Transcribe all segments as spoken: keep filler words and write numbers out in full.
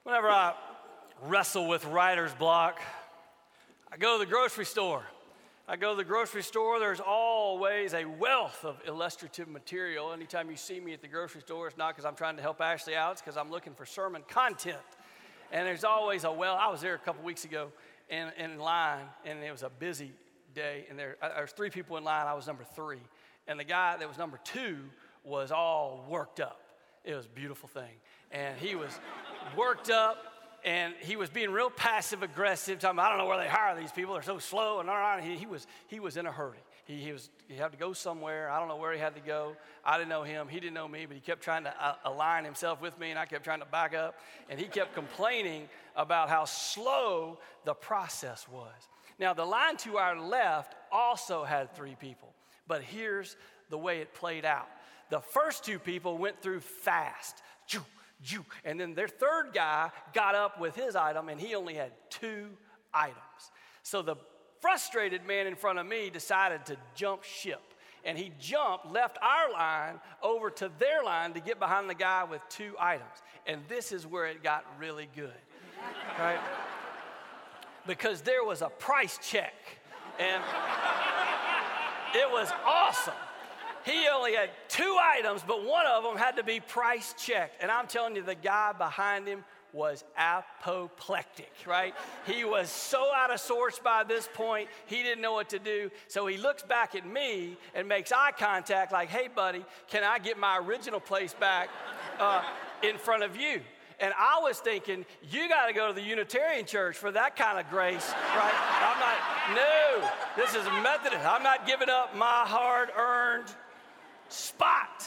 Whenever I wrestle with writer's block, I go to the grocery store. I go to the grocery store, there's always a wealth of illustrative material. Anytime you see me at the grocery store, it's not because I'm trying to help Ashley out, it's because I'm looking for sermon content. And there's always a well. I was there a couple weeks ago in, in line, and it was a busy day, and there, there was three people in line. I was number three. And the guy that was number two was all worked up. It was a beautiful thing. And he was worked up, and he was being real passive-aggressive, talking about, I don't know where they hire these people. They're so slow. And he, he, was, he was in a hurry. He, he, was, he had to go somewhere. I don't know where he had to go. I didn't know him. He didn't know me, but he kept trying to uh, align himself with me, and I kept trying to back up. And he kept complaining about how slow the process was. Now, the line to our left also had three people, but here's the way it played out. The first two people went through fast, and then their third guy got up with his item, and he only had two items. So the frustrated man in front of me decided to jump ship, and he jumped, left our line over to their line to get behind the guy with two items. And this is where it got really good, right? Because there was a price check, and it was awesome. He only had two items, but one of them had to be price checked. And I'm telling you, the guy behind him was apoplectic, right? He was so out of sorts by this point, he didn't know what to do. So he looks back at me and makes eye contact like, hey, buddy, can I get my original place back uh, in front of you? And I was thinking, you got to go to the Unitarian church for that kind of grace, right? I'm not, no, this is a Methodist. I'm not giving up my hard-earned spot.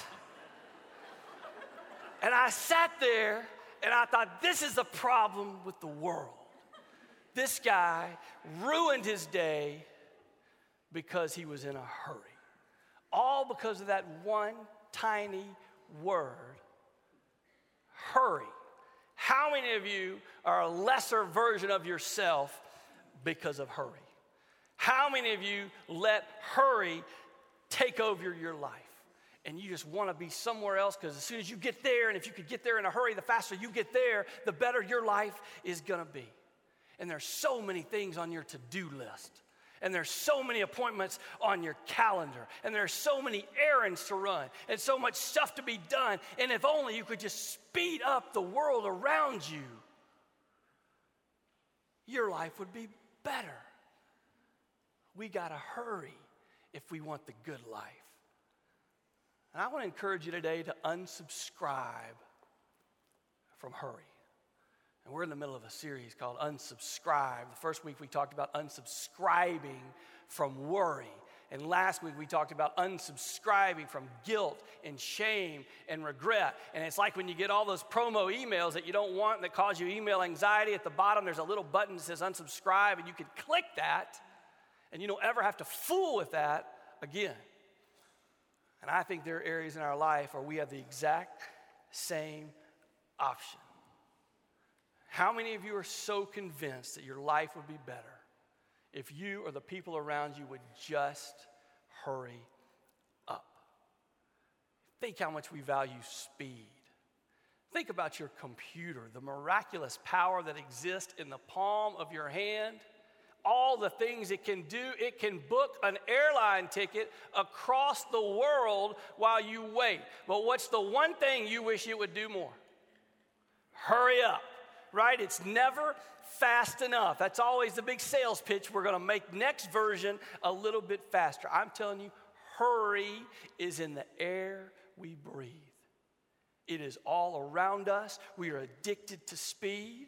And I sat there and I thought, this is the problem with the world. This guy ruined his day because he was in a hurry. All because of that one tiny word, hurry. How many of you are a lesser version of yourself because of hurry? How many of you let hurry take over your life? And you just want to be somewhere else because as soon as you get there, and if you could get there in a hurry, the faster you get there, the better your life is going to be. And there's so many things on your to-do list. And there's so many appointments on your calendar. And there's so many errands to run. And so much stuff to be done. And if only you could just speed up the world around you, your life would be better. We got to hurry if we want the good life. And I want to encourage you today to unsubscribe from hurry. And we're in the middle of a series called Unsubscribe. The first week we talked about unsubscribing from worry. And last week we talked about unsubscribing from guilt and shame and regret. And it's like when you get all those promo emails that you don't want that cause you email anxiety. At the bottom there's a little button that says unsubscribe, and you can click that, and you don't ever have to fool with that again. And I think there are areas in our life where we have the exact same option. How many of you are so convinced that your life would be better if you or the people around you would just hurry up? Think how much we value speed. Think about your computer, the miraculous power that exists in the palm of your hand. All the things it can do. It can book an airline ticket across the world while you wait. But what's the one thing you wish it would do more? Hurry up, right? It's never fast enough. That's always the big sales pitch. We're going to make next version a little bit faster. I'm telling you, hurry is in the air we breathe. It is all around us. We are addicted to speed.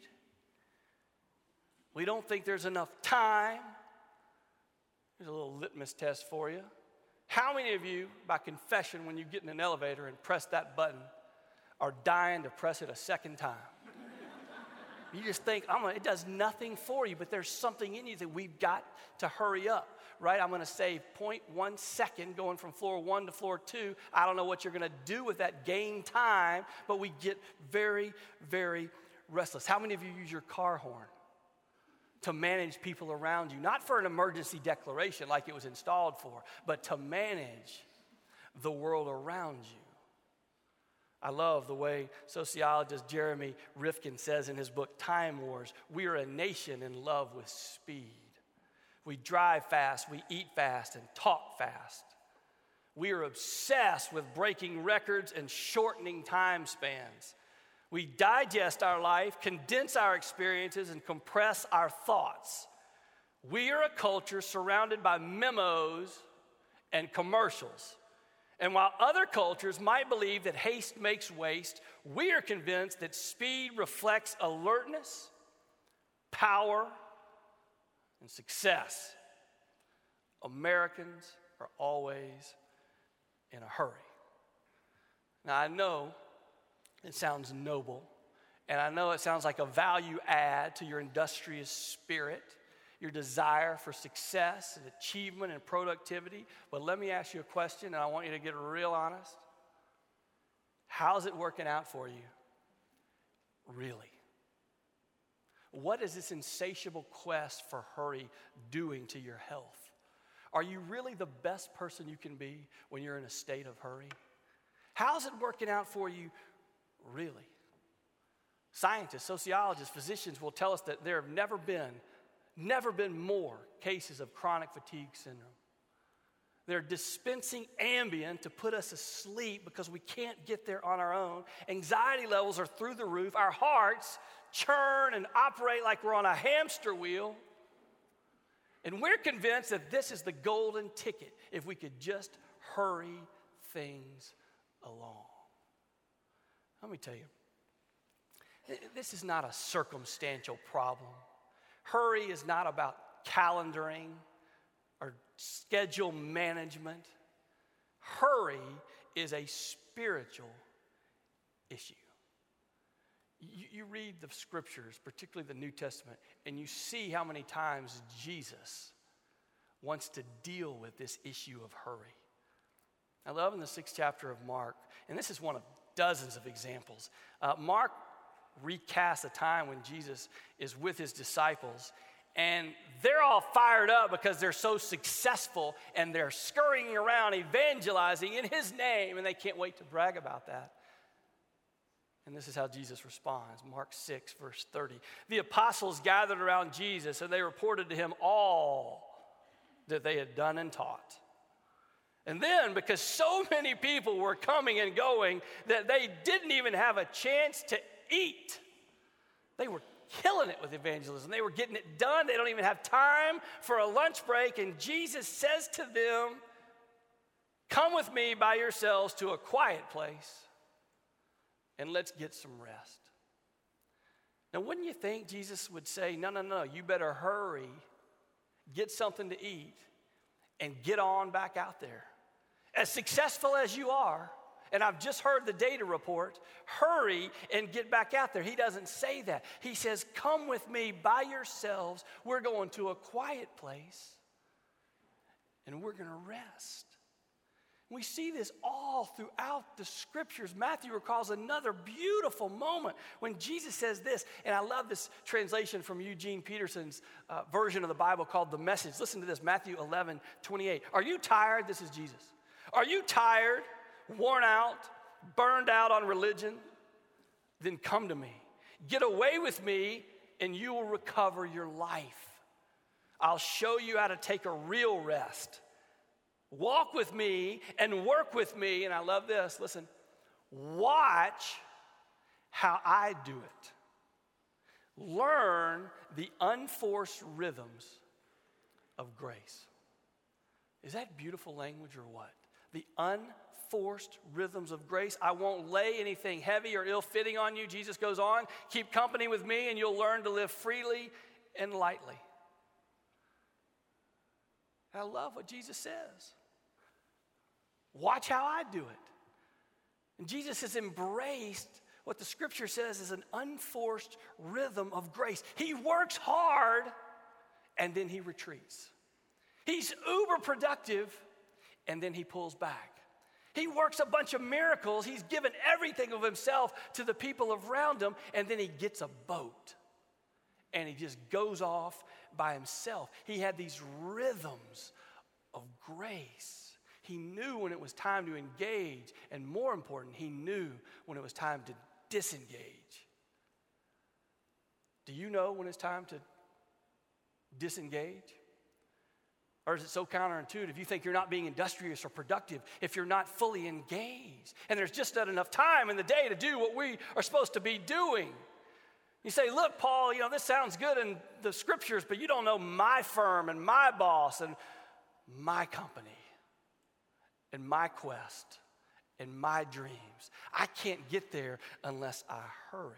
We don't think there's enough time. Here's a little litmus test for you. How many of you, by confession, when you get in an elevator and press that button, are dying to press it a second time? You just think, I'm gonna, it does nothing for you, but there's something in you that we've got to hurry up, right? I'm going to save zero point one second going from floor one to floor two. I don't know what you're going to do with that gain time, but we get very, very restless. How many of you use your car horn to manage people around you? Not for an emergency declaration like it was installed for, but to manage the world around you. I love the way sociologist Jeremy Rifkin says in his book, Time Wars, we are a nation in love with speed. We drive fast, we eat fast, and talk fast. We are obsessed with breaking records and shortening time spans. We digest our life, condense our experiences, and compress our thoughts. We are a culture surrounded by memos and commercials. And while other cultures might believe that haste makes waste, we are convinced that speed reflects alertness, power, and success. Americans are always in a hurry. Now, I know it sounds noble, and I know it sounds like a value add to your industrious spirit, your desire for success and achievement and productivity. But let me ask you a question, and I want you to get real honest. How's it working out for you? Really? What is this insatiable quest for hurry doing to your health? Are you really the best person you can be when you're in a state of hurry? How's it working out for you? Really? Scientists, sociologists, physicians will tell us that there have never been, never been more cases of chronic fatigue syndrome. They're dispensing Ambien to put us asleep because we can't get there on our own. Anxiety levels are through the roof. Our hearts churn and operate like we're on a hamster wheel. And we're convinced that this is the golden ticket if we could just hurry things along. Let me tell you, this is not a circumstantial problem. Hurry is not about calendaring or schedule management. Hurry is a spiritual issue. You, you read the scriptures, particularly the New Testament, and you see how many times Jesus wants to deal with this issue of hurry. I love in the sixth chapter of Mark, and this is one of dozens of examples. Uh, Mark recasts a time when Jesus is with his disciples, and they're all fired up because they're so successful, and they're scurrying around evangelizing in his name, and they can't wait to brag about that. And this is how Jesus responds, Mark six, verse thirty. The apostles gathered around Jesus, and they reported to him all that they had done and taught. And then, because so many people were coming and going that they didn't even have a chance to eat, they were killing it with evangelism. They were getting it done. They don't even have time for a lunch break. And Jesus says to them, come with me by yourselves to a quiet place, and let's get some rest. Now, wouldn't you think Jesus would say, no, no, no, you better hurry, get something to eat, and get on back out there. As successful as you are, and I've just heard the data report, hurry and get back out there. He doesn't say that. He says, come with me by yourselves. We're going to a quiet place, and we're going to rest. We see this all throughout the scriptures. Matthew recalls another beautiful moment when Jesus says this, and I love this translation from Eugene Peterson's uh, version of the Bible called The Message. Listen to this, Matthew eleven twenty-eight. Are you tired? This is Jesus. Are you tired, worn out, burned out on religion? Then come to me. Get away with me, and you will recover your life. I'll show you how to take a real rest. Walk with me and work with me. And I love this. Listen, watch how I do it. Learn the unforced rhythms of grace. Is that beautiful language or what? The unforced rhythms of grace. I won't lay anything heavy or ill-fitting on you. Jesus goes on, keep company with me and you'll learn to live freely and lightly. I love what Jesus says. Watch how I do it. And Jesus has embraced what the scripture says is an unforced rhythm of grace. He works hard and then he retreats. He's uber productive and then he pulls back. He works a bunch of miracles. He's given everything of himself to the people around him, and then he gets a boat and he just goes off by himself. He had these rhythms of grace. He knew when it was time to engage, and more important, he knew when it was time to disengage. Do you know when it's time to disengage? Or is it so counterintuitive? You think you're not being industrious or productive if you're not fully engaged. And there's just not enough time in the day to do what we are supposed to be doing. You say, look, Paul, you know, this sounds good in the scriptures, but you don't know my firm and my boss and my company and my quest and my dreams. I can't get there unless I hurry.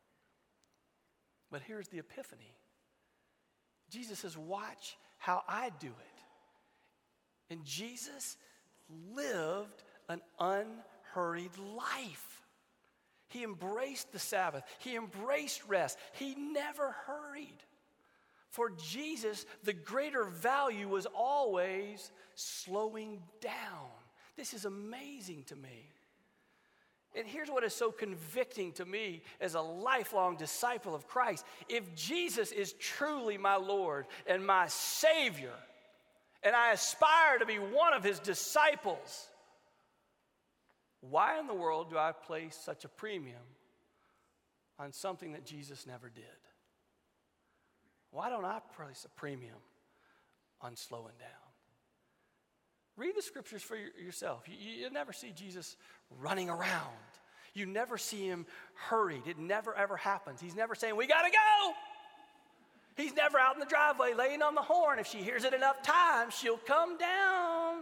But here's the epiphany. Jesus says, watch how I do it. And Jesus lived an unhurried life. He embraced the Sabbath. He embraced rest. He never hurried. For Jesus, the greater value was always slowing down. This is amazing to me. And here's what is so convicting to me as a lifelong disciple of Christ. If Jesus is truly my Lord and my Savior, and I aspire to be one of his disciples, why in the world do I place such a premium on something that Jesus never did? Why don't I place a premium on slowing down? Read the scriptures for yourself. You, you never see Jesus running around. You never see him hurried. It never, ever happens. He's never saying, we got to go. He's never out in the driveway laying on the horn. If she hears it enough times, she'll come down.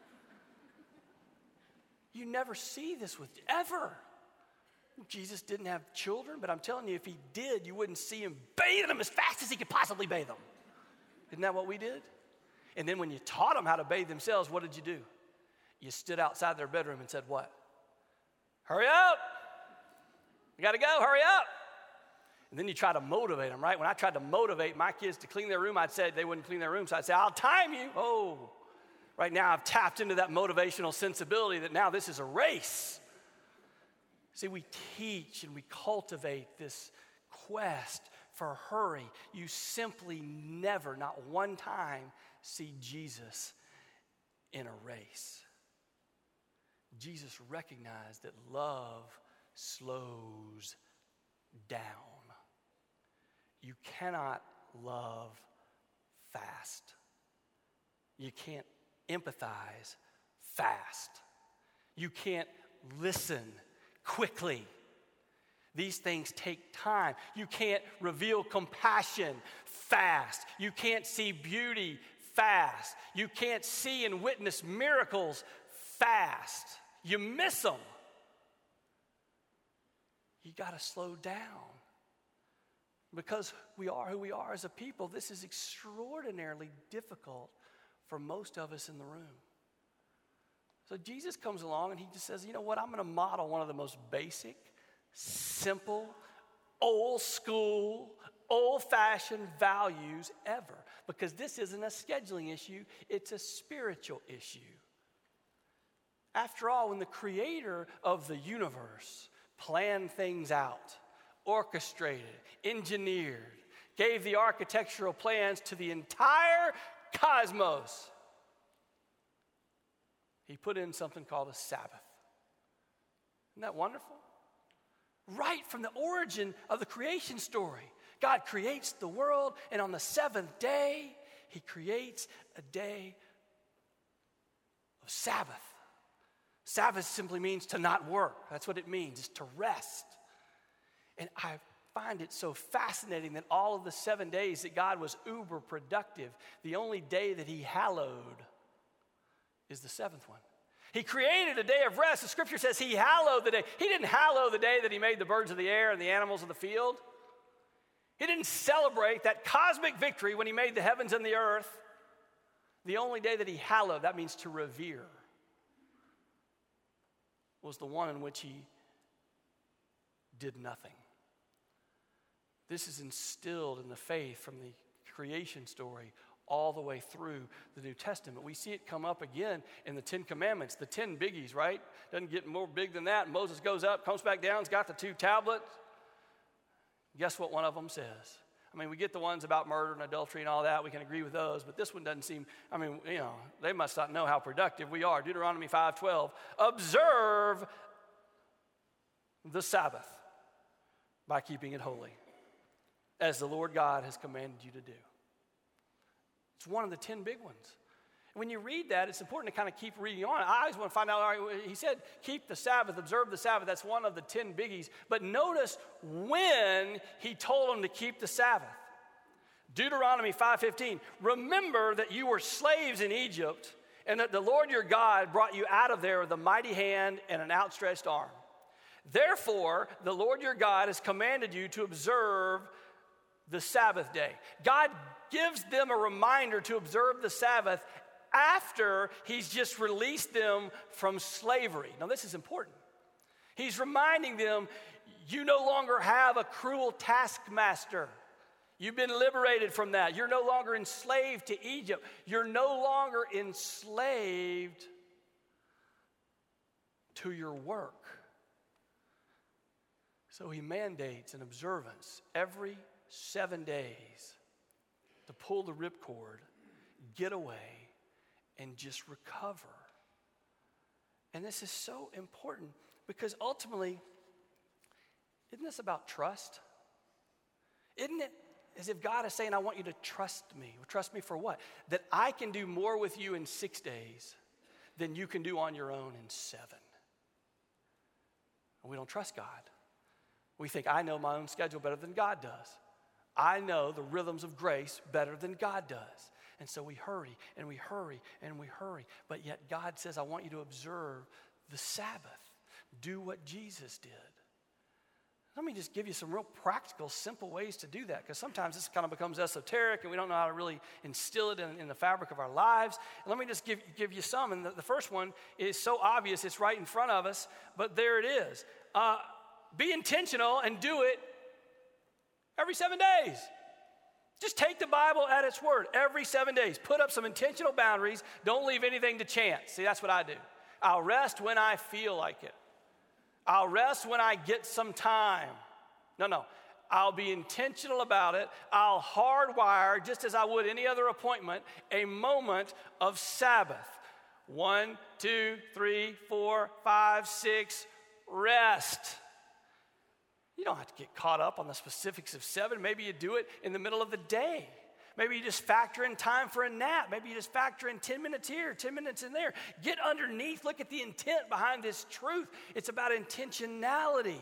You never see this with, ever. Jesus didn't have children, but I'm telling you, if he did, you wouldn't see him bathing them as fast as he could possibly bathe them. Isn't that what we did? And then when you taught them how to bathe themselves, what did you do? You stood outside their bedroom and said what? Hurry up. You got to go, hurry up. And then you try to motivate them, right? When I tried to motivate my kids to clean their room, I'd say they wouldn't clean their room, so I'd say, I'll time you. Oh, right now I've tapped into that motivational sensibility that now this is a race. See, we teach and we cultivate this quest for hurry. You simply never, not one time, see Jesus in a race. Jesus recognized that love slows down. You cannot love fast. You can't empathize fast. You can't listen quickly. These things take time. You can't reveal compassion fast. You can't see beauty fast. You can't see and witness miracles fast. You miss them. You got to slow down. Because we are who we are as a people, this is extraordinarily difficult for most of us in the room. So Jesus comes along and he just says, you know what, I'm going to model one of the most basic, simple, old school, old-fashioned values ever. Because this isn't a scheduling issue, it's a spiritual issue. After all, when the creator of the universe planned things out, orchestrated, engineered, gave the architectural plans to the entire cosmos, he put in something called a Sabbath. Isn't that wonderful? Right from the origin of the creation story, God creates the world, and on the seventh day, he creates a day of Sabbath. Sabbath simply means to not work. That's what it means, is to rest. And I find it so fascinating that all of the seven days that God was uber productive, the only day that he hallowed is the seventh one. He created a day of rest. The scripture says he hallowed the day. He didn't hallow the day that he made the birds of the air and the animals of the field. He didn't celebrate that cosmic victory when he made the heavens and the earth. The only day that he hallowed, that means to revere, was the one in which he did nothing. This is instilled in the faith from the creation story all the way through the New Testament. We see it come up again in the Ten Commandments, the ten biggies, right? Doesn't get more big than that. Moses goes up, comes back down, has got the two tablets. Guess what one of them says? I mean, we get the ones about murder and adultery and all that. We can agree with those. But this one doesn't seem, I mean, you know, they must not know how productive we are. Deuteronomy five twelve, observe the Sabbath by keeping it holy, as the Lord God has commanded you to do. It's one of the ten big ones. When you read that, it's important to kind of keep reading on. I always want to find out, all right, he said, keep the Sabbath, observe the Sabbath. That's one of the ten biggies. But notice when he told them to keep the Sabbath. Deuteronomy five fifteen, remember that you were slaves in Egypt and that the Lord your God brought you out of there with a mighty hand and an outstretched arm. Therefore, the Lord your God has commanded you to observe the Sabbath day. God gives them a reminder to observe the Sabbath after he's just released them from slavery. Now, this is important. He's reminding them, you no longer have a cruel taskmaster. You've been liberated from that. You're no longer enslaved to Egypt. You're no longer enslaved to your work. So he mandates an observance every seven days to pull the ripcord, get away, and just recover. And this is so important because ultimately, isn't this about trust? Isn't it as if God is saying, I want you to trust me. Well, trust me for what? That I can do more with you in six days than you can do on your own in seven. And we don't trust God. We think, I know my own schedule better than God does. I know the rhythms of grace better than God does. And so we hurry and we hurry and we hurry. But yet God says, I want you to observe the Sabbath. Do what Jesus did. Let me just give you some real practical, simple ways to do that, because sometimes this kind of becomes esoteric and we don't know how to really instill it in, in the fabric of our lives. And let me just give, give you some. And the, the first one is so obvious, it's right in front of us, but there it is. Uh, be intentional and do it every seven days. Just take the Bible at its word every seven days. Put up some intentional boundaries. Don't leave anything to chance. See, that's what I do. I'll rest when I feel like it. I'll rest when I get some time. No, no. I'll be intentional about it. I'll hardwire, just as I would any other appointment, a moment of Sabbath. One, two, three, four, five, six, rest. You don't have to get caught up on the specifics of seven. Maybe you do it in the middle of the day. Maybe you just factor in time for a nap. Maybe you just factor in ten minutes here, ten minutes in there. Get underneath. Look at the intent behind this truth. It's about intentionality.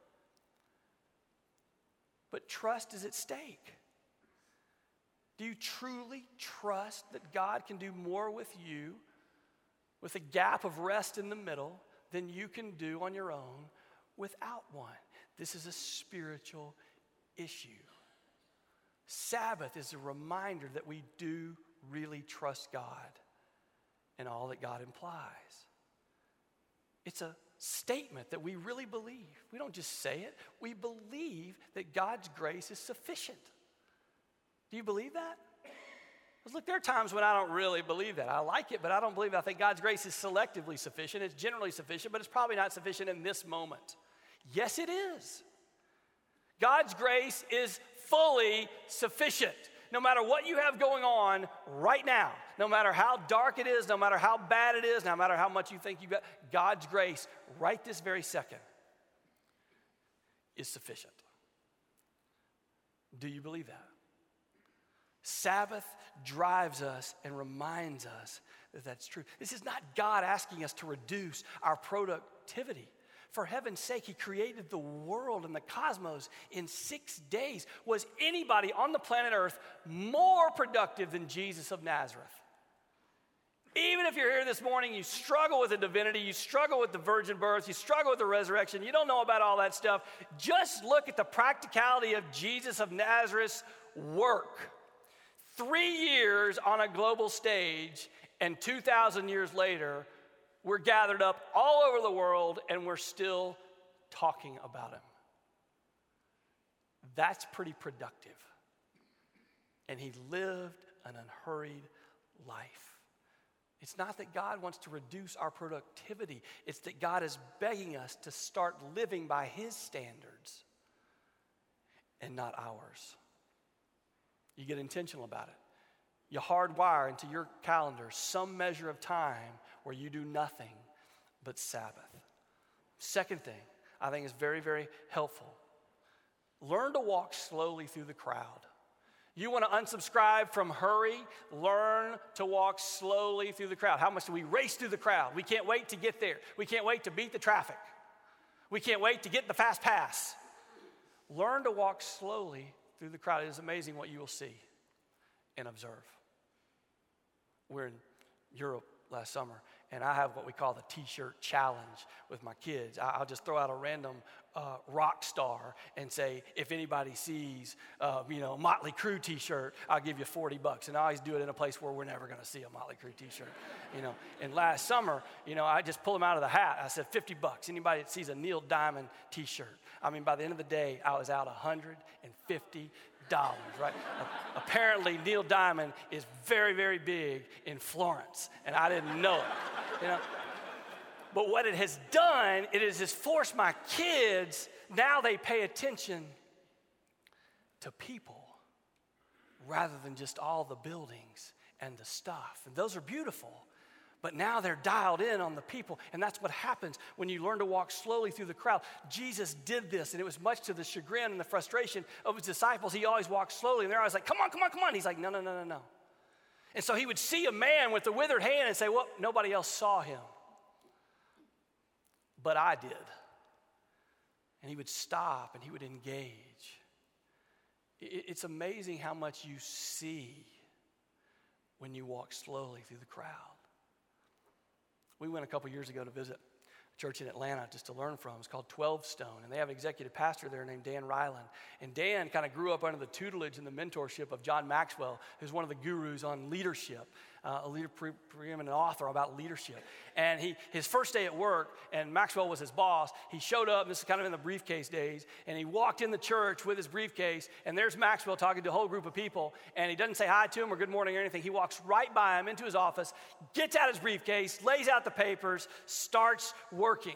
But trust is at stake. Do you truly trust that God can do more with you with a gap of rest in the middle than you can do on your own without one? This is a spiritual issue. Sabbath is a reminder that we do really trust God and all that God implies. It's a statement that we really believe. We don't just say it. We believe that God's grace is sufficient. Do you believe that? Because look, there are times when I don't really believe that. I like it, but I don't believe it. I think God's grace is selectively sufficient. It's generally sufficient, but it's probably not sufficient in this moment. Yes, it is. God's grace is fully sufficient. No matter what you have going on right now, no matter how dark it is, no matter how bad it is, no matter how much you think you got, God's grace right this very second is sufficient. Do you believe that? Sabbath drives us and reminds us that that's true. This is not God asking us to reduce our productivity. For heaven's sake, he created the world and the cosmos in six days. Was anybody on the planet Earth more productive than Jesus of Nazareth? Even if you're here this morning, you struggle with the divinity, you struggle with the virgin birth, you struggle with the resurrection, you don't know about all that stuff, just look at the practicality of Jesus of Nazareth's work. Three years on a global stage, and two thousand years later, we're gathered up all over the world and we're still talking about him. That's pretty productive. And he lived an unhurried life. It's not that God wants to reduce our productivity. It's that God is begging us to start living by his standards and not ours. You get intentional about it. You hardwire into your calendar some measure of time where you do nothing but Sabbath. Second thing I think is very, very helpful. Learn to walk slowly through the crowd. You want to unsubscribe from hurry? Learn to walk slowly through the crowd. How much do we race through the crowd? We can't wait to get there. We can't wait to beat the traffic. We can't wait to get the fast pass. Learn to walk slowly through the crowd. It is amazing what you will see and observe. We're in Europe last summer, and I have what we call the T-shirt challenge with my kids. I'll just throw out a random uh, rock star and say, if anybody sees, uh, you know, a Motley Crue T-shirt, I'll give you forty bucks. And I always do it in a place where we're never going to see a Motley Crue T-shirt, you know. And last summer, you know, I just pulled them out of the hat. I said, fifty bucks. Anybody that sees a Neil Diamond T-shirt. I mean, by the end of the day, I was out one hundred fifty dollars, right? Apparently, Neil Diamond is very, very big in Florence, and I didn't know it, you know. But what it has done, it has just forced my kids, now they pay attention to people rather than just all the buildings and the stuff. And those are beautiful. But now they're dialed in on the people, and that's what happens when you learn to walk slowly through the crowd. Jesus did this, and it was much to the chagrin and the frustration of his disciples. He always walked slowly, and they're always like, come on, come on, come on. He's like, no, no, no, no, no. And so he would see a man with a withered hand and say, well, nobody else saw him. But I did. And he would stop, and he would engage. It's amazing how much you see when you walk slowly through the crowd. We went a couple years ago to visit a church in Atlanta just to learn from. It's called twelve Stone, and they have an executive pastor there named Dan Ryland. And Dan kind of grew up under the tutelage and the mentorship of John Maxwell, who's one of the gurus on leadership, uh, a leader, pre- preeminent author about leadership. And he, his first day at work, and Maxwell was his boss, he showed up, and this is kind of in the briefcase days, and he walked in the church with his briefcase, and there's Maxwell talking to a whole group of people, and he doesn't say hi to him or good morning or anything. He walks right by him into his office, gets out his briefcase, lays out the papers, starts working.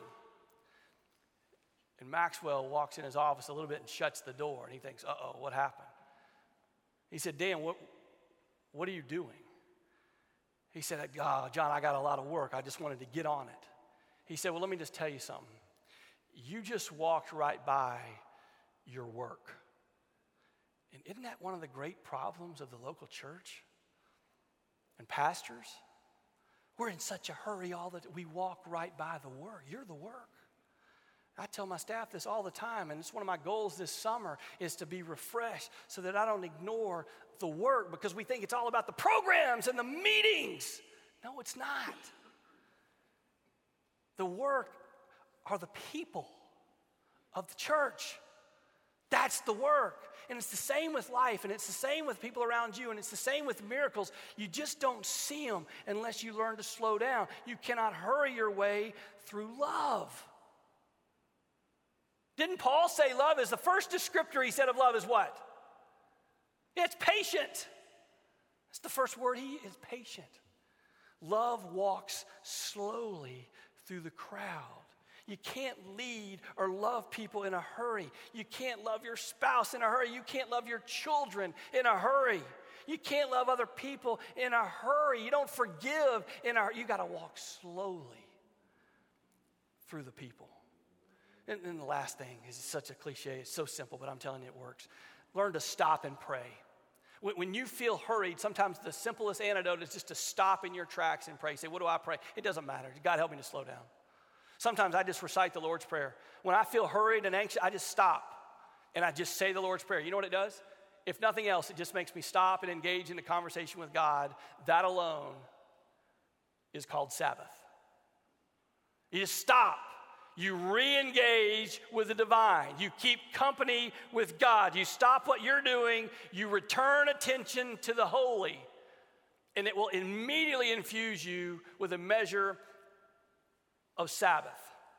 And Maxwell walks in his office a little bit and shuts the door, and he thinks, uh-oh, what happened? He said, Dan, what, what are you doing? He said, oh, John, I got a lot of work. I just wanted to get on it. He said, well, let me just tell you something. You just walked right by your work. And isn't that one of the great problems of the local church and pastors? We're in such a hurry all that we walk right by the work. You're the work. I tell my staff this all the time, and it's one of my goals this summer is to be refreshed so that I don't ignore the work because we think it's all about the programs and the meetings. No, it's not. The work are the people of the church. That's the work. And it's the same with life, and it's the same with people around you, and it's the same with miracles. You just don't see them unless you learn to slow down. You cannot hurry your way through love. Didn't Paul say love is the first descriptor he said of love is what? It's patient. That's the first word he is, patient. Love walks slowly through the crowd. You can't lead or love people in a hurry. You can't love your spouse in a hurry. You can't love your children in a hurry. You can't love other people in a hurry. You don't forgive in a hurry. You got to walk slowly through the people. And then the last thing is such a cliche. It's so simple, but I'm telling you it works. Learn to stop and pray. When you feel hurried, sometimes the simplest antidote is just to stop in your tracks and pray. Say, what do I pray? It doesn't matter. God, help me to slow down. Sometimes I just recite the Lord's Prayer. When I feel hurried and anxious, I just stop and I just say the Lord's Prayer. You know what it does? If nothing else, it just makes me stop and engage in a conversation with God. That alone is called Sabbath. You just stop. You re-engage with the divine. You keep company with God. You stop what you're doing. You return attention to the holy. And it will immediately infuse you with a measure of Sabbath.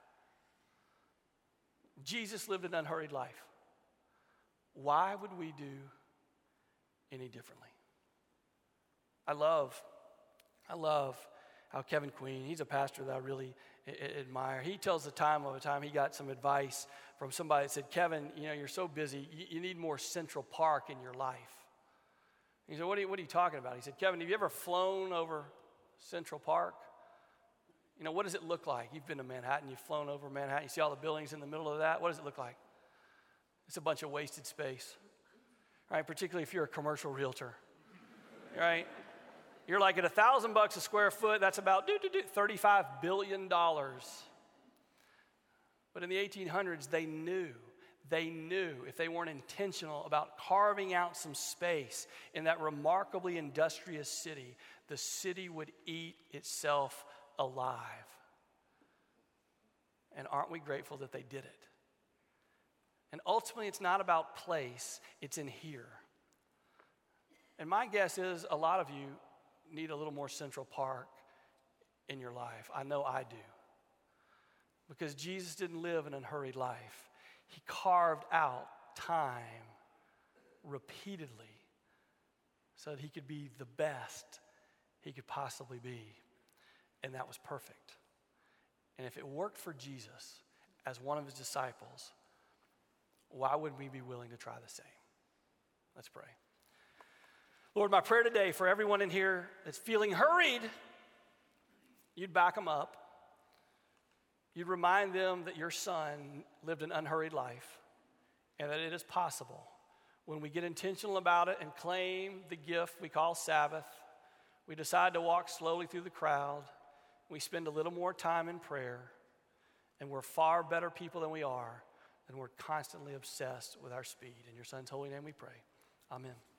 Jesus lived an unhurried life. Why would we do any differently? I love, I love how Kevin Queen, he's a pastor that I really admire. He tells the time of a time he got some advice from somebody that said, Kevin, you know, you're so busy, you, you need more Central Park in your life. He said, what are you, what are you talking about? He said, Kevin, have you ever flown over Central Park? You know, what does it look like? You've been to Manhattan, you've flown over Manhattan, you see all the buildings in the middle of that. What does it look like? It's a bunch of wasted space, right? Particularly if you're a commercial realtor, right? You're like at a thousand bucks a square foot, that's about do, do, do, thirty-five billion dollars. But in the eighteen hundreds, they knew, they knew if they weren't intentional about carving out some space in that remarkably industrious city, the city would eat itself alive. And aren't we grateful that they did it? And ultimately, it's not about place, it's in here. And my guess is a lot of you need a little more Central Park in your life. I know I do. Because Jesus didn't live an unhurried life. He carved out time repeatedly so that he could be the best he could possibly be. And that was perfect. And if it worked for Jesus as one of his disciples, why wouldn't we be willing to try the same? Let's pray. Lord, my prayer today for everyone in here that's feeling hurried, you'd back them up. You'd remind them that your son lived an unhurried life and that it is possible when we get intentional about it and claim the gift we call Sabbath, we decide to walk slowly through the crowd, we spend a little more time in prayer, and we're far better people than we are, and we're constantly obsessed with our speed. In your son's holy name we pray. Amen.